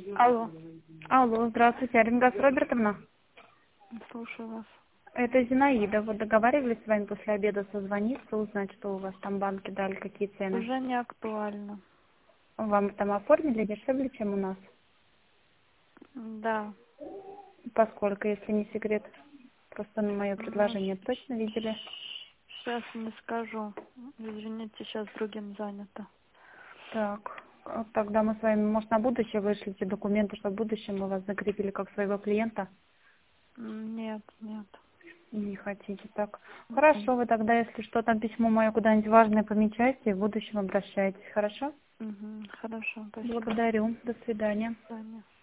Алло. Алло, здравствуйте, Оренгаз Робертовна. Слушаю вас. Это Зинаида. Вот договаривались с вами после обеда созвониться, узнать, что у вас там банки дали, какие цены. Уже не актуально. Вам там оформили дешевле, чем у нас? Да. Поскольку, если не секрет, просто на мое Ну, предложение точно видели. сейчас не скажу. Извините, сейчас другим занято. Так, тогда мы с вами, может, на будущее вышлите документы, чтобы в будущем мы вас закрепили как своего клиента? Нет, нет. Не хотите, так. Мгм. Хорошо, вы тогда, если что, там письмо мое куда-нибудь важное помечайте, и в будущем обращайтесь, хорошо? Хорошо, спасибо. Благодарю. До свидания. До свидания.